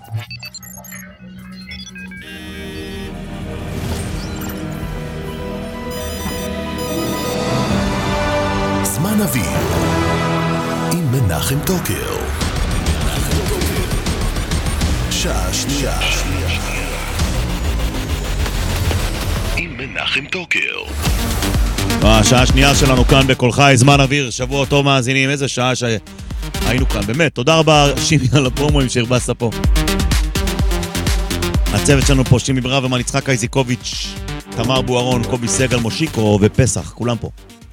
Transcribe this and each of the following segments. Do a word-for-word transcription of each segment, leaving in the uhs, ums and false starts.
זמן אוויר עם מנחם טוקר. שעה שנייה עם מנחם טוקר. השעה השנייה שלנו כאן בכל חי, זמן אוויר, שבוע טוב מאזינים, איזה שעה שהיינו כאן, באמת, תודה רבה שימי על הפרומואים שהרבסת פה. הצוות שלנו פה, שימי ברוורמן, יצחק אייזיקוביץ', תמר בוארון, קובי סגל, מושיקו ופסח, כולם פה.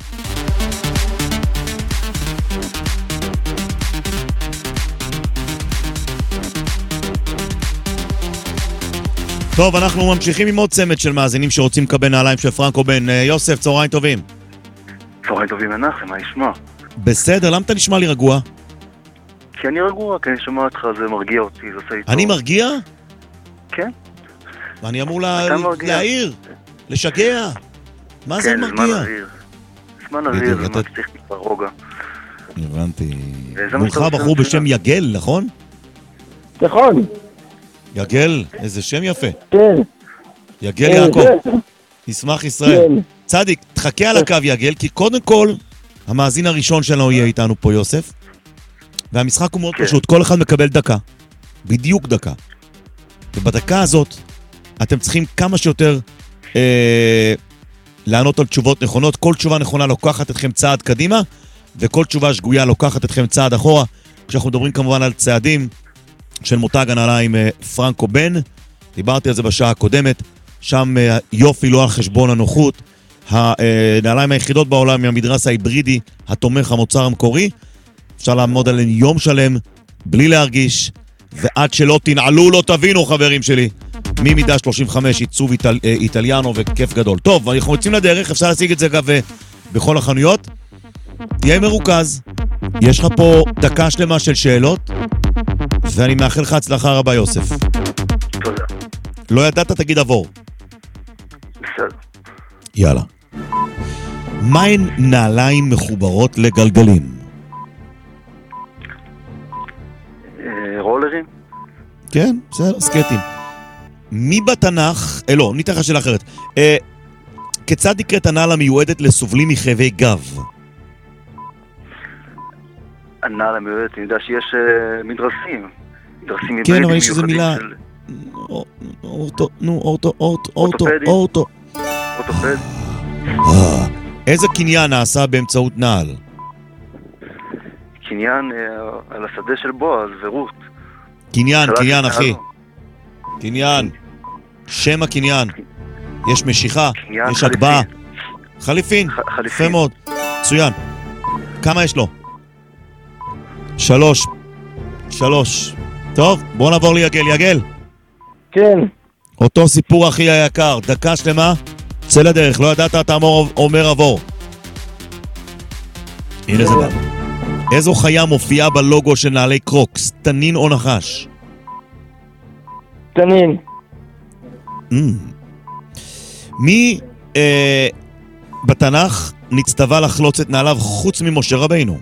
טוב, אנחנו ממשיכים עם עוד צמד של מאזינים שרוצים לקבל נעליים של פרנקו בן. יוסף, צהריים טובים. צהריים טובים מנחם, מה ישמע? בסדר, למה אתה נשמע לי רגוע? כי אני רגוע, כי אני שומע אותך, זה מרגיע אותי, זה עושה איתו. אני מרגיע? כן. ואני אמור להעיר, לשגע. מה זה מרגיע? כן, זמן אוויר. זמן אוויר, זה מצליח טיפה רוגע. הבנתי. מולך בחור בשם יגל, נכון? נכון. יגל, איזה שם יפה. כן. יגל יעקב. ישמח ישראל. צדיק, תחכה על הקו יגל, כי קודם כל, המאזין הראשון שלנו יהיה איתנו פה יוסף, והמשחק הוא מאוד פשוט, כל אחד מקבל דקה. בדיוק דקה. ובדקה הזאת, אתם צריכים כמה שיותר אה, לענות על תשובות נכונות. כל תשובה נכונה לוקחת אתכם צעד קדימה, וכל תשובה שגויה לוקחת אתכם צעד אחורה. כשאנחנו מדברים כמובן על צעדים, של מותג הנעליים פרנקו בן, דיברתי על זה בשעה הקודמת, שם יופי לא על חשבון הנוחות, הנעליים היחידות בעולם מהמדרס ההיברידי, התומך המוצר המקורי, אפשר לעמוד עליהם יום שלם, בלי להרגיש, ועד שלא תנעלו לא תבינו חברים שלי, ממידה שלושים וחמש עיצוב איטל, איטליאנו וכיף גדול. טוב, אנחנו יוצאים לדרך, אפשר להשיג את זה אגב בכל החנויות, תהיה מרוכז, יש לך פה דקה שלמה של שאלות, ואני מאחל לך הצלחה רבה יוסף. תודה. לא ידעת תגיד עבור. בסדר. יאללה. מהן נעליים מחוברות לגלגלים? רולרים? כן, בסדר, סקטים. מי בתנ"ך, אה לא, ניתן לך שאלה אחרת. אה, כיצד נקראת הנעל המיועדת לסובלים מכאבי גב? הנעל המיועדת, אני יודע שיש מדרסים. מדרסים כן, אבל יש איזו מילה... אורטו, נו, אורטו, אורטו, אורטו, אורטו. אורטופד. איזה קניין נעשה באמצעות נעל? קניין על השדה של בועז ורות. קניין, קניין אחי. קניין. שם הקניין. יש משיכה, יש הגבהה. חליפין. יפה מאוד. מצוין. כמה יש לו? שלוש. שלוש. טוב, בוא נעבור ליגל. יגל. כן. אותו סיפור הכי היקר. דקה שלמה, צא לדרך. לא ידעת, אתה אומר עבור. הנה זה בא. איזו חיה מופיעה בלוגו של נעלי קרוקס? תנין או נחש? תנין. Mm. מי אה, בתנ"ך נצטווה לחלוץ את נעליו חוץ ממשה רבינו?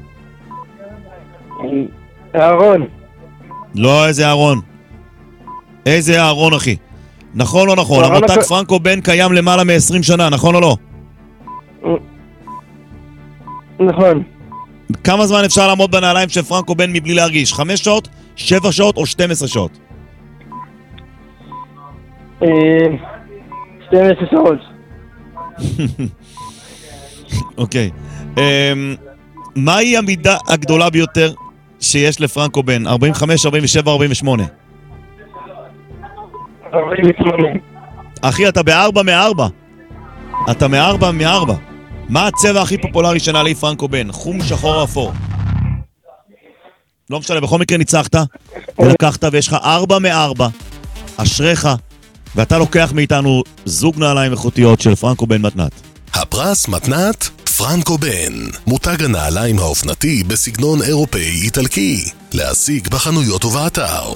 אהרון. לא איזה אהרון. איזה אהרון אחי? נכון או נכון? המותג הכ... פרנקו בן קיים למעלה מ-עשרים שנה, נכון או לא? נכון. כמה זמן אפשר לעמוד בנעליים של פרנקו בן מבלי להרגיש? חמש שעות, שבע שעות או שתים עשרה שעות? שתים עשרה שעות. אוקיי. מהי המידה הגדולה ביותר שיש לפרנקו בן? ארבעים וחמש, ארבעים ושבע, ארבעים ושמונה? ארבעים ושמונה. אחי, אתה בארבע מארבע. אתה מארבע מארבע. מה הצבע הכי פופולרי של נעלי פרנקו בן? חום, שחור או אפור? לא משנה, בכל מקרה ניצחת ולקחת ויש לך ארבע מארבע. אשריך, ואתה לוקח מאיתנו זוג נעליים איכותיות של פרנקו בן מתנת. הפרס מתנת פרנקו בן, מותג הנעליים האופנתי בסגנון אירופאי איטלקי, להשיג בחנויות ובאתר.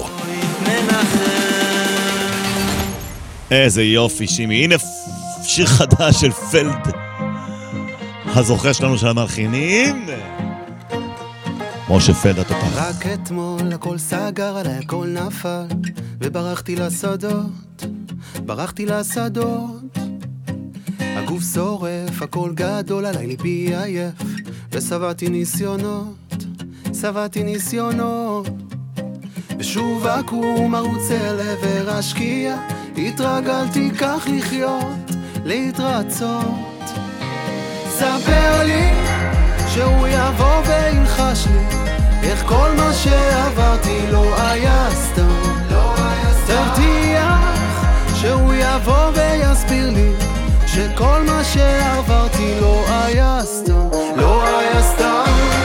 איזה יופי שימי, הנה שיר חדש של פלד, הזוכה שלנו של המלחינים. משה פלד התותח. רק אתמול הכל סגר עליי, הכל נפל, וברחתי לשדות, ברחתי לשדות. הגוף שורף, הכל גדול עליי, ליבי עייף, וסבעתי ניסיונות, סבעתי ניסיונות. ושוב אקום ערוץ אל עבר השקיע, התרגלתי כך לחיות, להתרצות. ספר לי שהוא יבוא וילחש לי איך כל מה שעברתי לא היה סתם, לא היה סתם. תבטיח שהוא יבוא ויסביר לי שכל מה שעברתי לא היה סתם, לא היה סתם.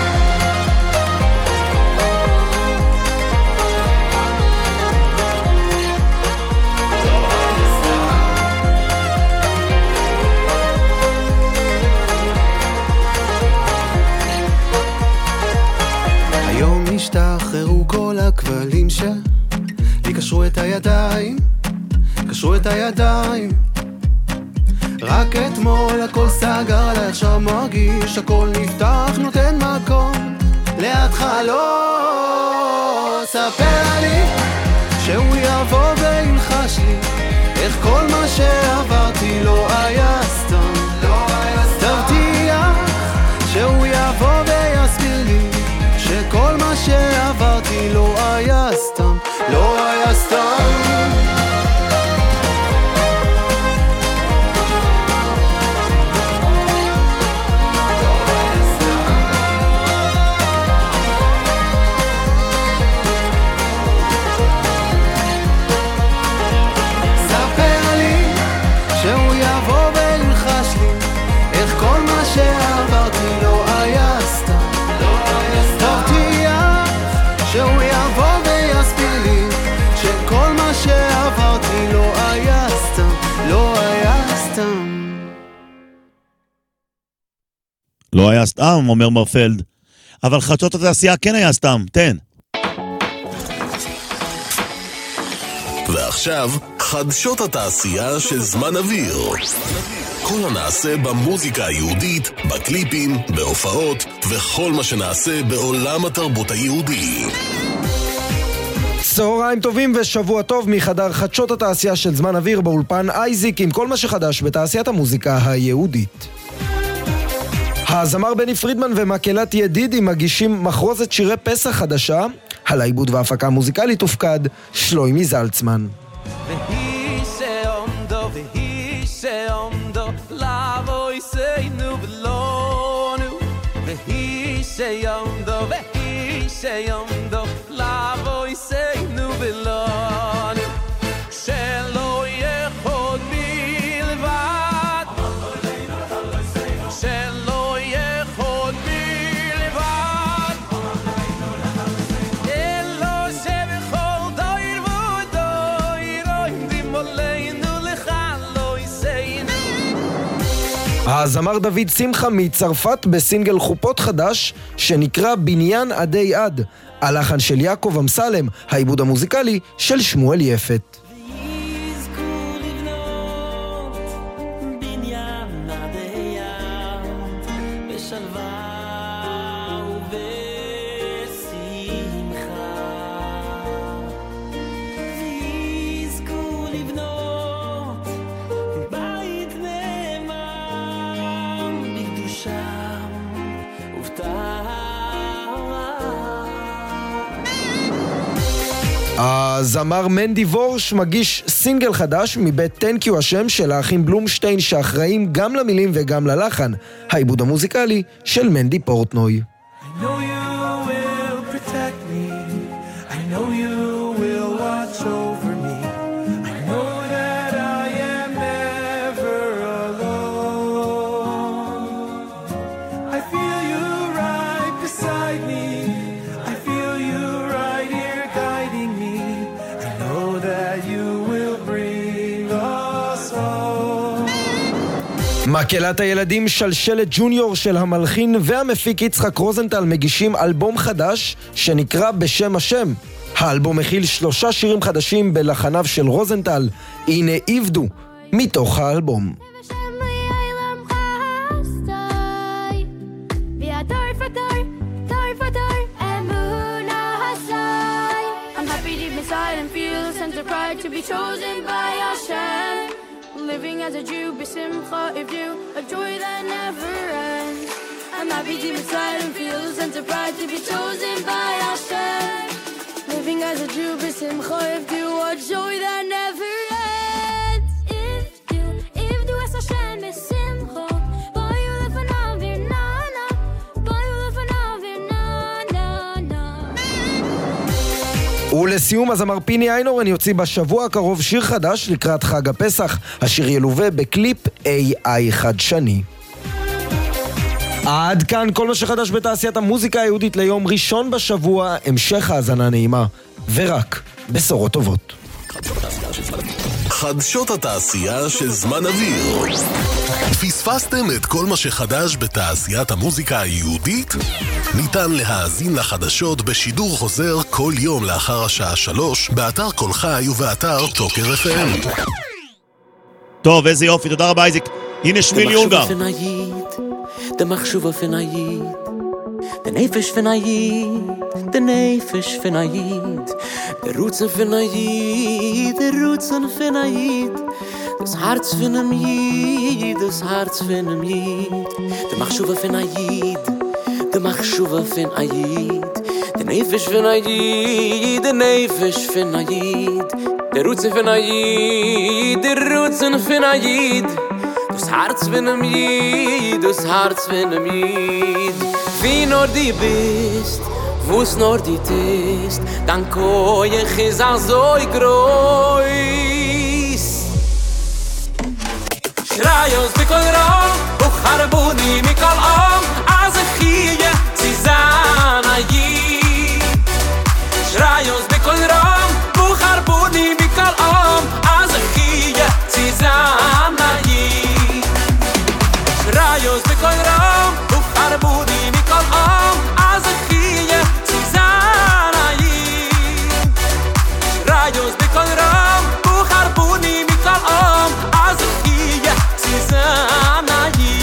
השתחררו כל הכבלים שלי, קשרו את הידיים, קשרו את הידיים. רק אתמול הכל סגר עליי, עכשיו מרגיש הכל נפתח, נותן מקום להתחלות. ספר לי שהוא יבוא וילחש לי איך כל מה שעברתי לא היה סתם, לא היה סתם. תבטיח שהוא יבוא ויסביר לי שכל מה שעברתי לא היה סתם, לא היה סתם. ספר לי שהוא יבוא וילחש לי איך כל מה שעברתי לא היה סתם, שהוא יבוא ויסביר לי שכל מה שעברתי לא היה סתם, לא היה סתם. לא היה סתם, אומר מרפלד. אבל חדשות התעשייה כן היה סתם, תן. ועכשיו, חדשות התעשייה של זמן אוויר. כל הנעשה במוזיקה היהודית, בקליפים, בהופעות, וכל מה שנעשה בעולם התרבות היהודי. צהריים טובים ושבוע טוב מחדר חדשות התעשייה של זמן אוויר באולפן אייזיק עם כל מה שחדש בתעשיית המוזיקה היהודית. הזמר בני פרידמן ומקהלת ידידי מגישים מחרוזת שירי פסח חדשה, על העיבוד וההפקה המוזיקלית הופקד שלוימי זלצמן. והיא שעומדו והיא שעומדו לבוא יסיינו ולונו, והיא שעומדו והיא שעומדו לבוא יסיינו ולונו, שלא יכול בלבד, שלא יכול בלבד, אלו שבכל דויר ודויר עומדים עלינו לך לא יסיינו. הזמר דוד שמחה מצרפת בסינגל חופות חדש שנקרא בניין עדי עד, הלחן של יעקב אמסלם, העיבוד המוזיקלי של שמואל יפת. הזמר מנדי וורש מגיש סינגל חדש מבית תנק יו השם של האחים בלומשטיין שאחראים גם למילים וגם ללחן, העיבוד המוזיקלי של מנדי פורטנוי. I know you will protect me, I know you will watch over me, I know that I am never alone, I feel you right beside me, I feel you right here guiding me, I know that you will bring us home. מקהלת הילדים שלשלת ג'וניור של המלחין והמפיק יצחק רוזנטל מגישים אלבום חדש שנקרא בשם השם. האלבום מכיל שלושה שירים חדשים בלחניו של רוזנטל. הנה עבדו מתוך האלבום. And a pride to be chosen by Hashem. Living as a Jew, b'simcha ivdu, a joy that never ends. I'm happy deep inside and feel a sense of pride to be chosen by Hashem. Living as a Jew, b'simcha ivdu, a joy that never ends. Ivdu, ivdu es Hashem b'simcha, bayu lefanav v'nana, bayu lefanav v'nana. ולסיום, הזמר פיני איינורן יוציא בשבוע הקרוב שיר חדש לקראת חג הפסח. השיר ילווה בקליפ איי איי חדשני. עד כאן כל מה שחדש בתעשיית המוזיקה היהודית ליום ראשון בשבוע. המשך האזנה נעימה, ורק בשורות טובות. חדשות התעשייה של זמן אוויר. פספסתם את כל מה שחדש בתעשיית המוזיקה היהודית? ניתן להאזין לחדשות בשידור חוזר כל יום לאחר השעה שלוש, באתר כל חי ובאתר טוקר אף אם. טוב, איזה יופי, תודה רבה אייזיק. הנה שמיל יונגר. de machshuva fenayid, de nefesh fenayid, de nefesh fenayid, de roots fenayid, de roots fenayid, das Herz fenem yid, das Herz fenem yid, de machshuva fenayid, de machshuva fenayid, de nefesh fenayid, de nefesh fenayid, de roots fenayid, de roots fenayid. Das Herz von einem Jid, das Herz von einem Jid. Wie nur die bist, wo's nur die tist, dann koich is a so groß. Schrei uns bikol ram, och harbuni mikal am, az khie zizana Jid. Schrei uns bikol ram, och harbuni mikal am, az khie zizana Jid. Rayos bikol ram, uf arbuni mikol am, az khie tzana yi. Rayos bikol ram, uf arbuni mikol am, az khie tzana yi.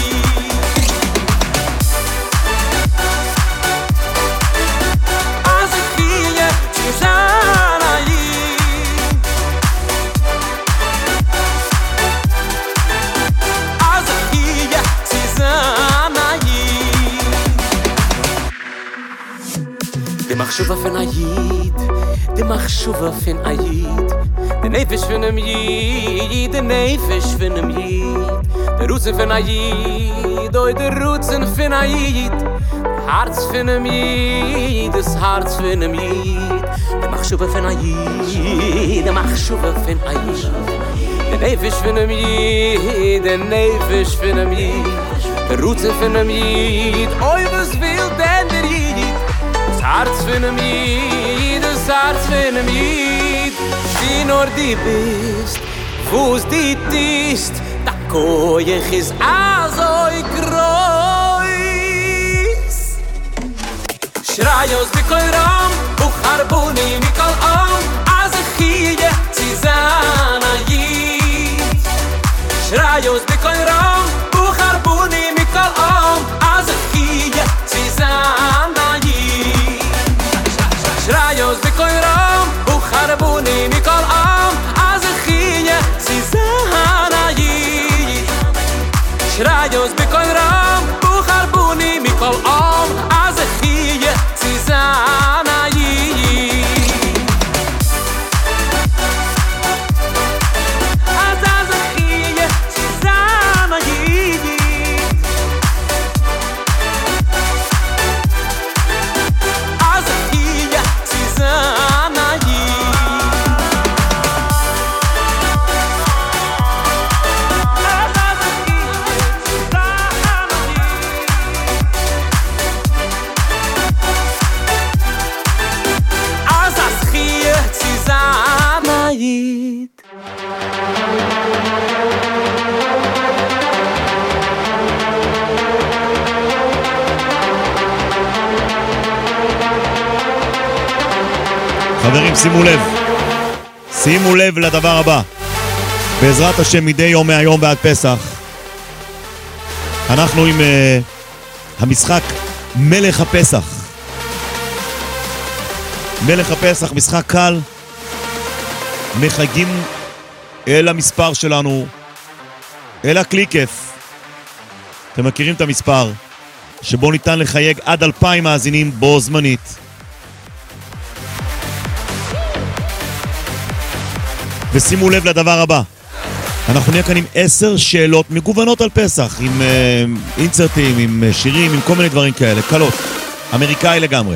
Az khie tzana yi. De machshuva fen ayid, de machshuva fen ayid, de nefesh fen em yid, de nefesh fen em yid, de roots fen ayid, oi de roots fen ayid, Herz fen em yid, das Herz fen em yid, de machshuva fen ayid, de machshuva fen ayid, de nefesh fen em yid, de nefesh fen em yid, de roots fen em yid, oi was will denn der yid. Das Herz von einem Jid, das Herz von einem Jid. Die nur die bist, wo's die tist, da koich is a so groß. Schrei aus bikol ram, uch harbuni mikol am, az khie tzana Jid. Schrei aus bikol ram, uch harbuni mikol am, az khie tzana Jid. Shrayos bikol ram, uch harbuni mikol am, az khie tzana Yid. Shrayos bikol ram, uch harbuni mikol am, az khie tzana Yid. Az az khie tzana Yid. Az khie tzana Yid. Az az khie tzana Yid. Az az khie tzana Yid. חברים, שימו לב, שימו לב לדבר הבא. בעזרת השם מדי יום מהיום ועד פסח אנחנו עם uh, המשחק מלך הפסח. מלך הפסח, משחק קל מחייגים אל המספר שלנו, אל הקליקף. אתם מכירים את המספר שבו ניתן לחייג עד אלפיים מאזינים בו זמנית. ושימו לב לדבר הבא, אנחנו נהיה כאן עם עשר שאלות מגוונות על פסח, עם uh, אינצרטים, עם uh, שירים, עם כל מיני דברים כאלה, קלות, אמריקאי לגמרי.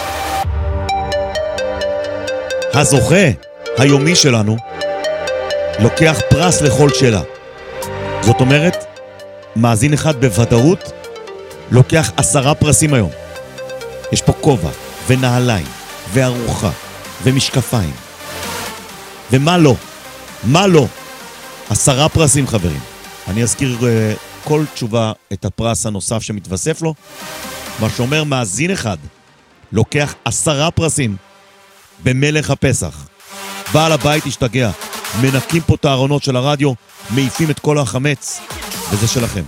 הזוכה היומי שלנו לוקח פרס לכל שאלה. זאת אומרת, מאזין אחד בוודאות לוקח עשרה פרסים היום. יש פה כובע ונעליים וארוחה ומשקפיים. ומה לא? מה לא? עשרה פרסים, חברים. אני אזכיר uh, כל תשובה את הפרס הנוסף שמתווסף לו. מה שאומר, מאזין אחד לוקח עשרה פרסים במלך הפסח. בעל הבית השתגע. מנקים פה את הארונות של הרדיו, מעיפים את כל החמץ, וזה שלכם.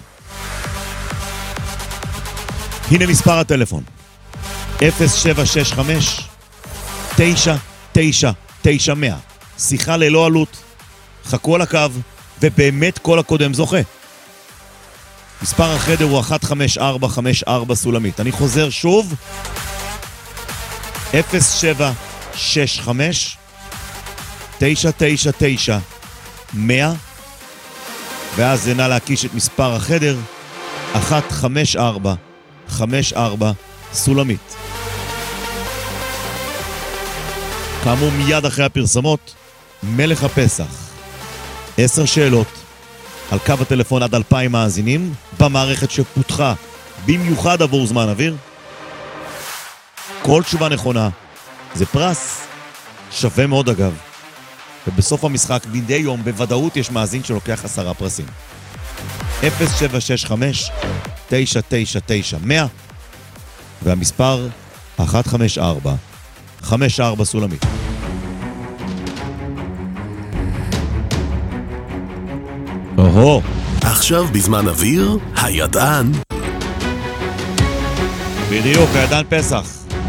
הנה מספר הטלפון. אפס שבע שש חמש תשע תשע תשע מאה. שיחה ללא עלות. חכו על הקו, ובאמת כל הקודם זוכה. מספר החדר הוא אחת חמש ארבע חמש ארבע סולמית. אני חוזר שוב. אפס שבע שש חמש תשע תשע תשע מאה. ואז נא להקיש את מספר החדר אחת חמש ארבע חמש ארבע סולמית. כאמור, מיד אחרי הפרסמות, מלך הפסח. עשר שאלות על קו הטלפון עד אלפיים מאזינים במערכת שפותחה במיוחד עבור זמן אוויר. כל תשובה נכונה זה פרס שווה מאוד אגב. ובסוף המשחק מדי יום בוודאות יש מאזין שלוקח עשרה פרסים. אפס שבע שש חמש תשע תשע תשע מאה והמספר אחת חמש ארבע חמש ארבע סולמית. אוהו. עכשיו בזמן אוויר, הידען. בדיוק, הידען פסח.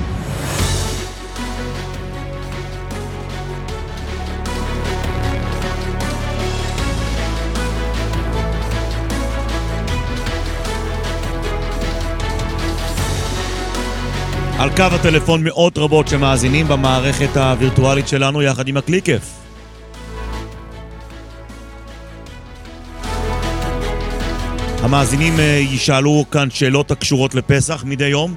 על קו הטלפון מאות רבות שמאזינים במערכת הווירטואלית שלנו יחד עם הקליקף. המאזינים ישאלו כאן שאלות הקשורות לפסח מדי יום.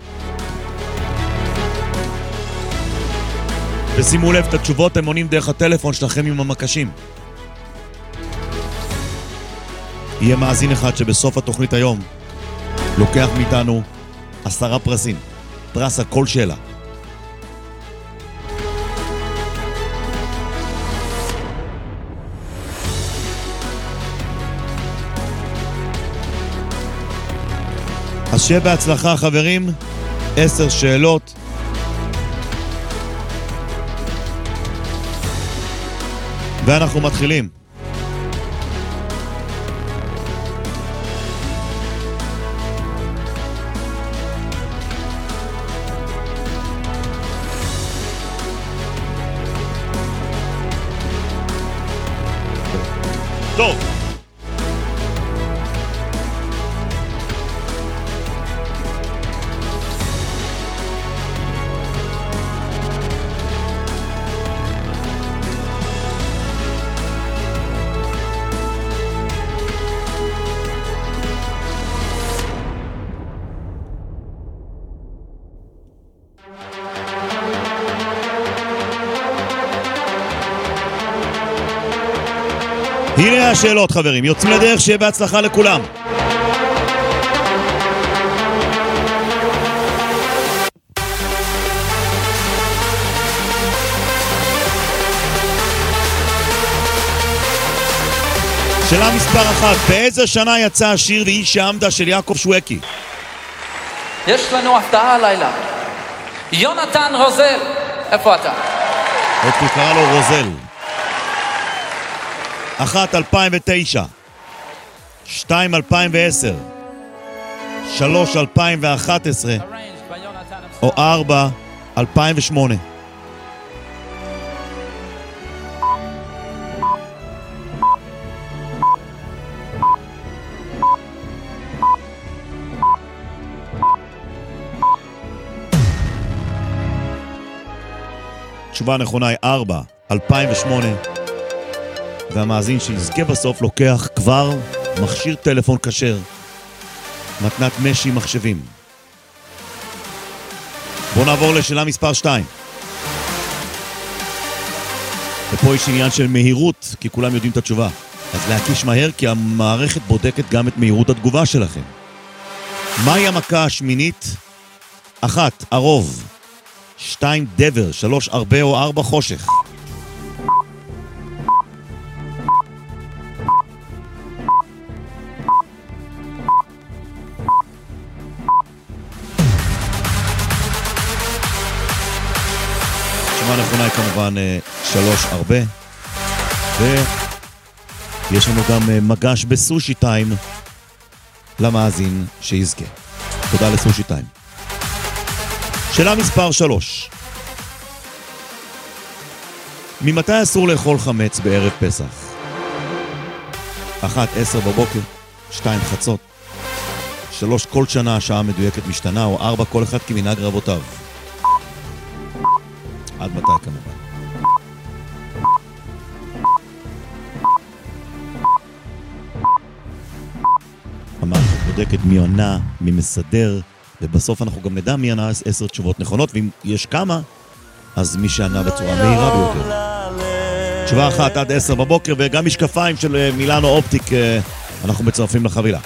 ושימו לב, את התשובות הם עונים דרך הטלפון שלכם עם המקשים. יהיה מאזין אחד שבסוף התוכנית היום לוקח מאיתנו עשרה פרסים. פרס על כל שאלה. אז שיהיה בהצלחה חברים, עשר שאלות. ואנחנו מתחילים. טוב. הנה השאלות חברים, יוצאים לדרך, שיהיה בהצלחה לכולם. שאלה מספר אחת, באיזה שנה יצא השיר והיא שעמדה של יעקב שווקי? יש לנו הפתעה הלילה. יונתן רוזל, איפה אתה? עוד קרא לו רוזל. אחת, אלפיים ותשע. שתיים, אלפיים ועשר. שלוש, אלפיים ואחת עשרה. או ארבע, אלפיים ושמונה. התשובה הנכונה היא ארבע, אלפיים ושמונה. והמאזין שיזכה בסוף לוקח כבר מכשיר טלפון כשר. מתנת משי מחשבים. בואו נעבור לשאלה מספר שתיים. ופה יש עניין של מהירות, כי כולם יודעים את התשובה. אז להקיש מהר, כי המערכת בודקת גם את מהירות התגובה שלכם. מהי המכה השמינית? אחת, הרוב. שתיים, דבר. שלוש, הרבה או ארבע, חושך. התשובה הנכונה היא כמובן שלוש, הרבה. ויש לנו גם מגש בסושי טיים למאזין שיזכה. תודה לסושי טיים. שאלה מספר שלוש. ממתי אסור לאכול חמץ בערב פסח? אחת, עשר בבוקר. שתיים, חצות. שלוש, כל שנה השעה מדויקת משתנה, או ארבע, כל אחד כמנהג רבותיו. עד מתי כמובן. המערכת בודקת מי עונה, מי מסדר, ובסוף אנחנו גם נדע מי ענה עשר תשובות נכונות, ואם יש כמה, אז מי שענה בצורה מהירה ביותר. תשובה אחת עד עשר בבוקר, וגם משקפיים של מילאנו אופטיק אנחנו מצרפים לחבילה.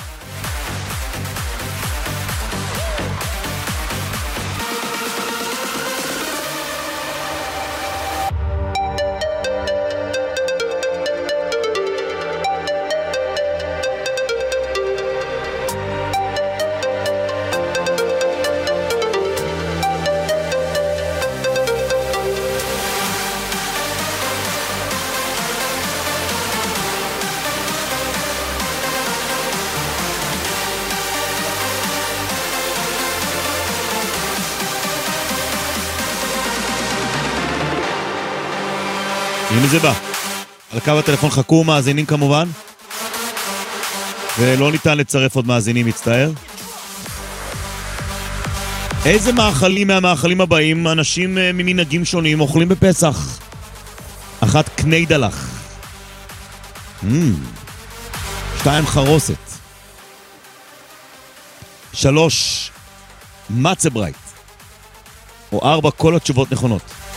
הנה זה בא. על קו הטלפון חכו מאזינים כמובן. ולא ניתן לצרף עוד מאזינים, מצטער. איזה מאכלים מהמאכלים הבאים אנשים ממנהגים שונים אוכלים בפסח? אחת, קני דלח. Mm. שתיים, חרוסת. שלוש, מצברייט. או ארבע, כל התשובות נכונות.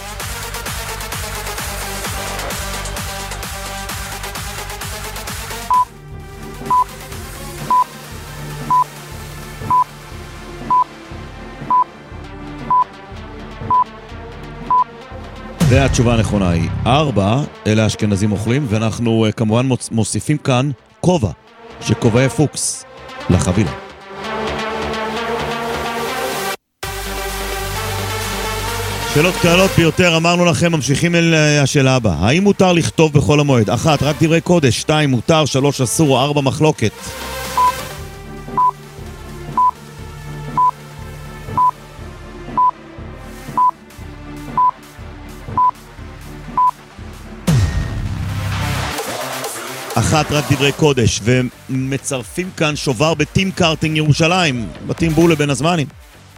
והתשובה הנכונה היא ארבע, אלה האשכנזים אוכלים, ואנחנו כמובן מוסיפים כאן כובע, שכובעי פוקס לחבילה. שאלות קלות ביותר, אמרנו לכם, ממשיכים אל השאלה הבאה. האם מותר לכתוב בכל המועד? אחת, רק דברי קודש, שתיים, מותר, שלוש, אסור, ארבע, מחלוקת. אחת, רק דברי קודש, ומצרפים כאן שובר בטים קארטינג ירושלים, בתים בולה בין הזמנים.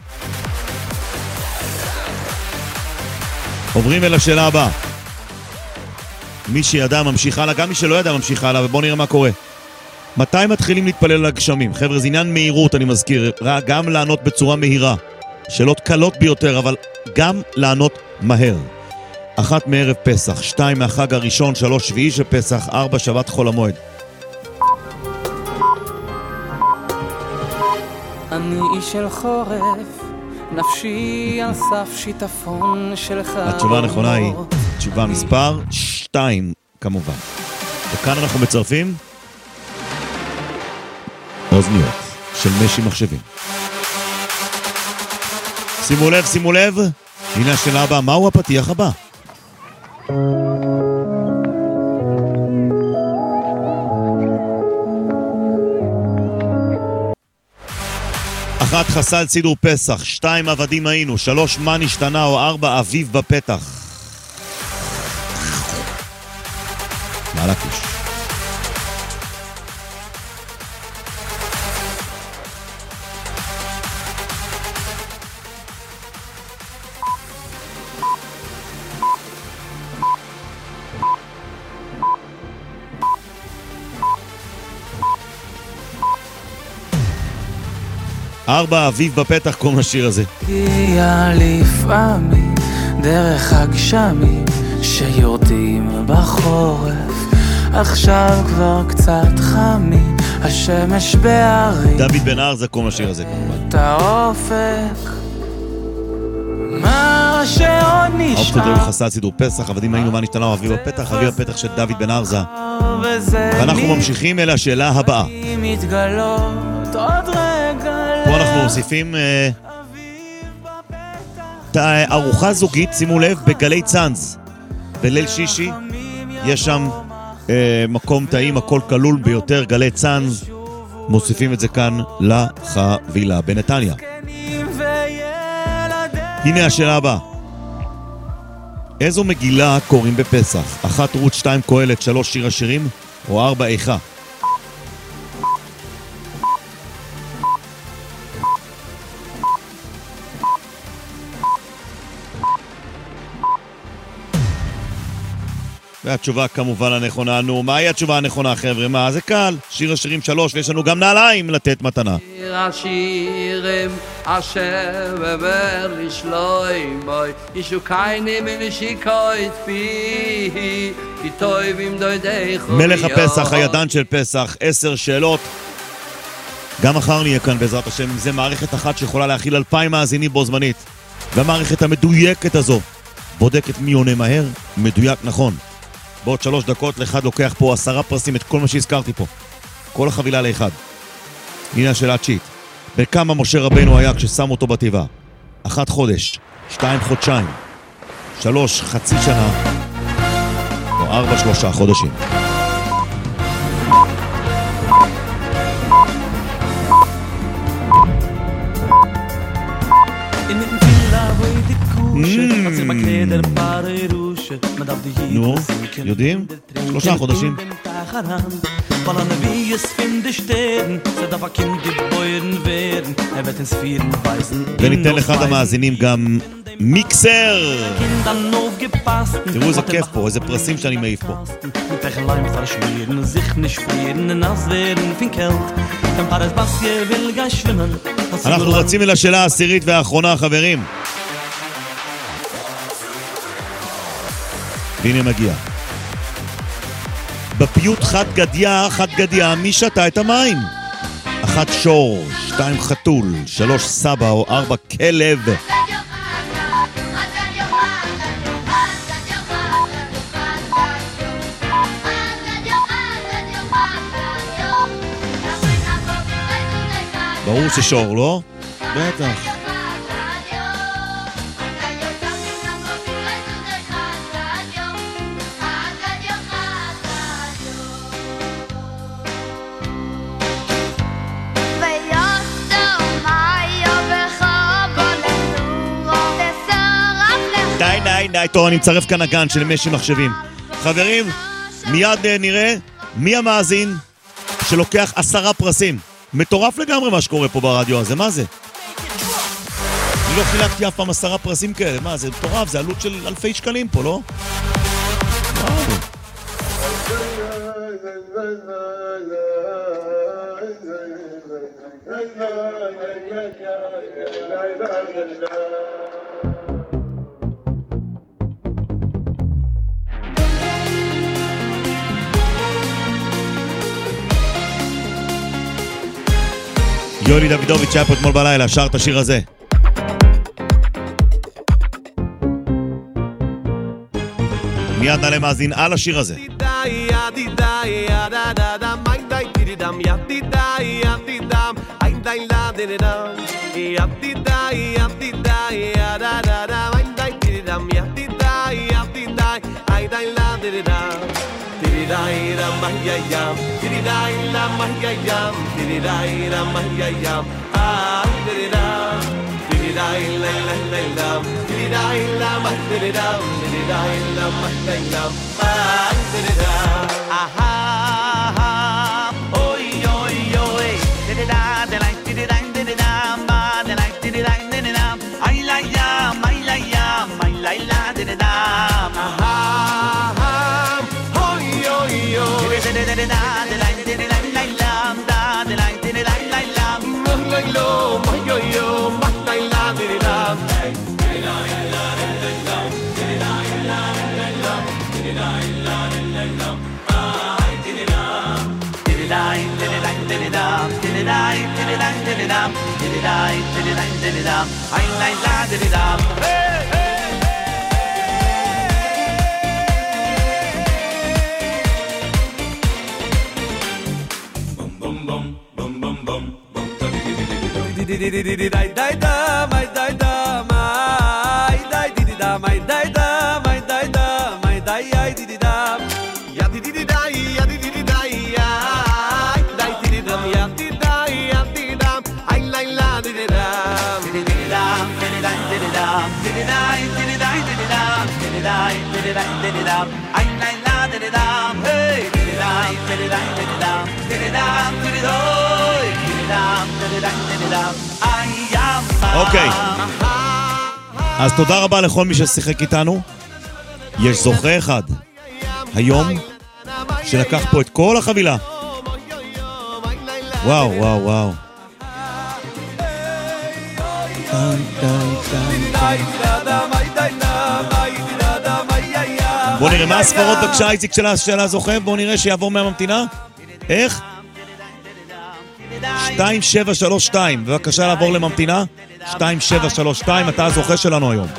עוברים אל השאלה הבאה. מי שידע ממשיך הלאה, גם מי שלא ידע ממשיך הלאה, ובואו נראה מה קורה. מתי מתחילים להתפלל על הגשמים? חבר'ה, זה עניין מהירות, אני מזכיר, גם לענות בצורה מהירה. שאלות קלות ביותר, אבל גם לענות מהר. אחת מערב פסח, שתיים מהחג הראשון, שלוש שביעי של פסח, ארבע שבת חול המועד. אני איש של חורף, נפשי על סף שיטפון שלך. התשובה הנכונה היא תשובה מספר שתיים כמובן. וכאן אנחנו מצרפים אוזניות של משי מחשבים. שימו לב, שימו לב, הנה השאלה הבאה, מהו הפתיח הבא? אחת, חסל סידור פסח, שתיים, עבדים היינו, שלוש, מה נשתנה, או ארבע, אביב בפתח. מה להקיש? ארבע, אביב בפתח, קוראים לשיר הזה. הגיע לפעמים דרך הגשמים שיורדים בחורף, עכשיו כבר קצת חמים, השמש בערים. דוד בן ארזה, קוראים לשיר הזה כמובן. את האופק, מה שעוד נשאר. האופציות היו חסד סידור פסח, עבדים היינו מה נשתנה, אביב בפתח, אביב בפתח של דוד בן ארזה. ואנחנו ממשיכים אל השאלה הבאה. פה אנחנו מוסיפים ארוחה זוגית, שימו לב, בגלי צאנז. בליל שישי יש שם מקום טעים, הכל כלול ביותר, גלי צאנז. מוסיפים את זה כאן לחבילה בנתניה. הנה השאלה הבאה. איזו מגילה קוראים בפסח? אחת רות, שתיים קהלת, שלוש שיר השירים, או ארבע איכה? והתשובה כמובן הנכונה. נו, מהי התשובה הנכונה, חבר'ה? מה? זה קל. שיר השירים שלוש, ויש לנו גם נעליים לתת מתנה. שיר השירים אשר בבר לשלוי בוי ישו קייני מנשיקוי תפי כי טויבים דוידי חויו. מלך הפסח, הידן של פסח, עשר שאלות. גם מחר נהיה כאן בעזרת השם, אם זה מערכת אחת שיכולה להכיל אלפיים מאזינים בו זמנית. והמערכת המדויקת הזו בודקת מי עונה מהר, מדויק נכון. בעוד שלוש דקות לאחד לוקח פה עשרה פרסים את כל מה שהזכרתי פה. כל החבילה לאחד. הנה השאלה התשיעית. בכמה משה רבנו היה כששם אותו בטבעה? אחת חודש, שתיים חודשיים, שלוש חצי שנה, או ארבע שלושה חודשים. נו, יודעים? שלושה חודשים. וניתן לאחד המאזינים גם מיקסר. תראו איזה כיף פה, איזה פרסים שאני מעיף פה. אנחנו רצים אל השאלה העשירית והאחרונה, חברים. והנה מגיע. בפיוט חד גדיה, חד גדיה, מי שתה את המים? אחת שור, שתיים חתול, שלוש סבא או ארבע כלב. ברור ששור, לא? בטח. די, די, די, טוב, אני מצרף כאן הגן של משי מחשבים. חברים, מיד נראה מי המאזין שלוקח עשרה פרסים. מטורף לגמרי מה שקורה פה ברדיו הזה, מה זה? אני לא חילקתי אף פעם עשרה פרסים כאלה, מה זה? מטורף, זה עלות של אלפי שקלים פה, לא? וואו. יולי דוידוביץ' היה פה אתמול בלילה, שר את השיר הזה. מיד נעלה מאזין על השיר הזה. Tiridai la mahiyam, tiridai la mahiyam, tiridai la mahiyam, ah tiridai, tiridai la la la la, tiridai la mahiyam, tiridai la mahiyam, ah tiridai, aha, oi oi oi, tiridai, tiridai, tiridai, tiridai, ma tiridai, tiridai, tiridai, ay la ya, ay la ya, ay la la tiridai, aha. Oh di-di-di-di-di-di-dam, di-di-di-di-di-di-dam, ay-lay-la-di-di-dam. Hey, hey! Di-di-di-di-di-di-dai, dai dam, ay dai dam, ay dai di-di-dam, ay dai dam, ay dai dam, ay dai ay di-di-dam. Ya di-di-di-dai, ya di-di-di-dai, ay dai di-di-dam, ya di-dai, ya di-dam, ay lay-la di-di-dam. Di-di-di-dam, di-di-dai, di-di-dam, di-di-dai, di-di-dai, di-di-dam, di-di-dai, di-di-dai, di-di-dam, ay lay-la di-di-dam. Hey, di-di-dai, di-di-dai, di-di-dam, di-di-dam, di-di-doi. אוקיי, אז תודה רבה לכל מי ששיחק איתנו. יש זוכה אחד היום שלקח פה את כל החבילה. וואו, וואו, וואו. בוא נראה מה הספרות בבקשה איציק של הזוכה. בוא נראה שיעבור מהממתינה. איך? שתיים שבע שלוש שתיים, בבקשה לעבור לממתינה. שתיים שבע שלוש שתיים, אתה הזוכה שלנו היום.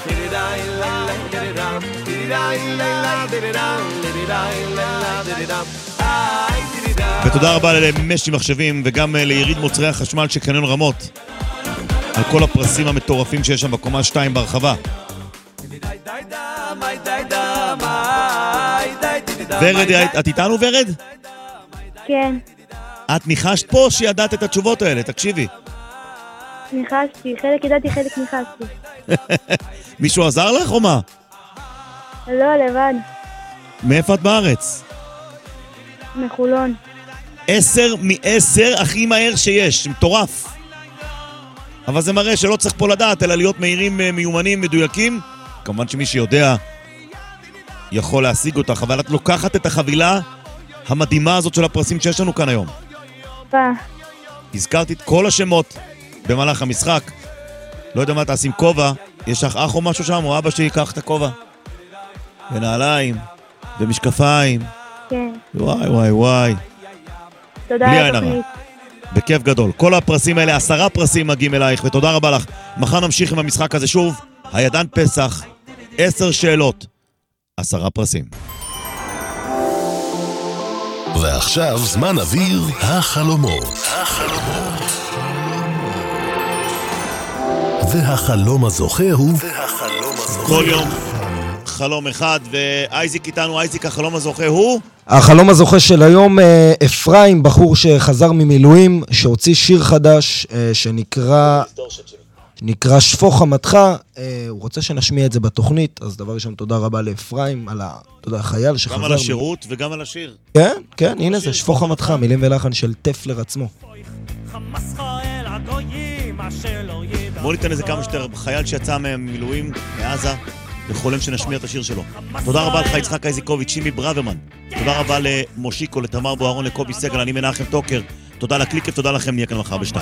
ותודה רבה למשי מחשבים וגם ליריד מוצרי החשמל של קניון רמות על כל הפרסים המטורפים שיש שם בקומה שתיים ברחבה. ורד, את איתנו ורד? כן. את ניחשת פה שידעת את התשובות האלה, תקשיבי. ניחשתי, חלק ידעתי, חלק ניחשתי. מישהו עזר לך או מה? לא, לבד. מאיפה את בארץ? מחולון. עשר מעשר הכי מהר שיש, מטורף. אבל זה מראה שלא צריך פה לדעת, אלא להיות מהירים, מיומנים, מדויקים. כמובן שמי שיודע יכול להשיג אותך, אבל את לוקחת את החבילה המדהימה הזאת של הפרסים שיש לנו כאן היום. מה? הזכרתי את כל השמות במהלך המשחק. לא יודע מה תעשי עם כובע. יש לך אח או משהו שם, או אבא שיקח את הכובע? ונעליים, ומשקפיים. כן. וואי וואי וואי. תודה על התוכנית. בכיף גדול. כל הפרסים האלה, עשרה פרסים מגיעים אלייך, ותודה רבה לך. מחר נמשיך עם המשחק הזה שוב. הידן פסח, עשר שאלות, עשרה פרסים. ועכשיו זמן אוויר החלומות. החלומות. והחלום הזוכה הוא... והחלום הזוכה. כל יום חלום אחד, ואייזיק איתנו. אייזיק, החלום הזוכה הוא? החלום הזוכה של היום, אפרים, בחור שחזר ממילואים, שהוציא שיר חדש שנקרא... נקרא שפוך חמתך. הוא רוצה שנשמיע את זה בתוכנית, אז דבר ראשון תודה רבה לאפרים על ה... תודה, החייל שחזר... גם על השירות מ... וגם על השיר. כן, כן, הנה זה, שפוך חמתך, מילים ולחן של טפלר עצמו. בוא ניתן איזה כמה שיותר חייל שיצא ממילואים מעזה וחולם שנשמיע את השיר שלו. תודה רבה לך יצחק איזיקוביץ', שימי ברוורמן. תודה רבה למושיקו, לתמר בוארון, לקובי סגל, אני מנחם טוקר. תודה לקליקר, תודה לכם, נהיה כאן מחר בשתיים.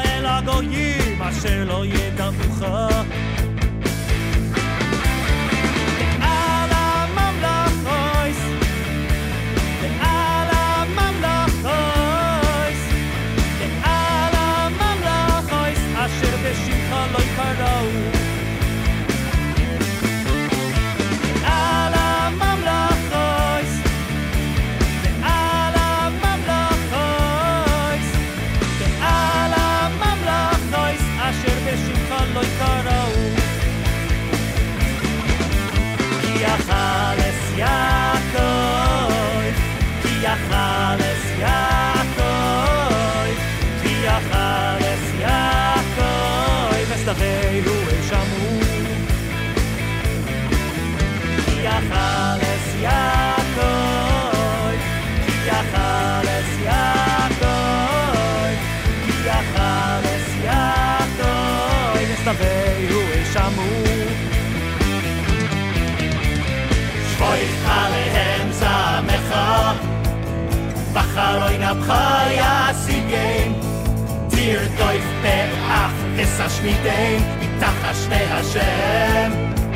בחרוי נבחר יסיגן דיר דויף באח וסשמידן מתחת שני השם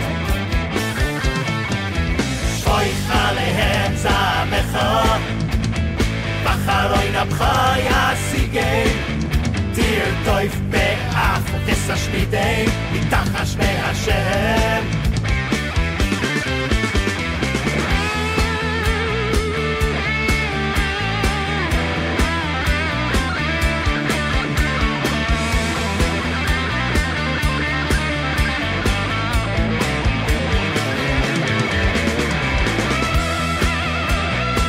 שויך עליהם זמך בחרוי נבחר יסיגן דיר דויף באח שמי דיין, מתחש מהשם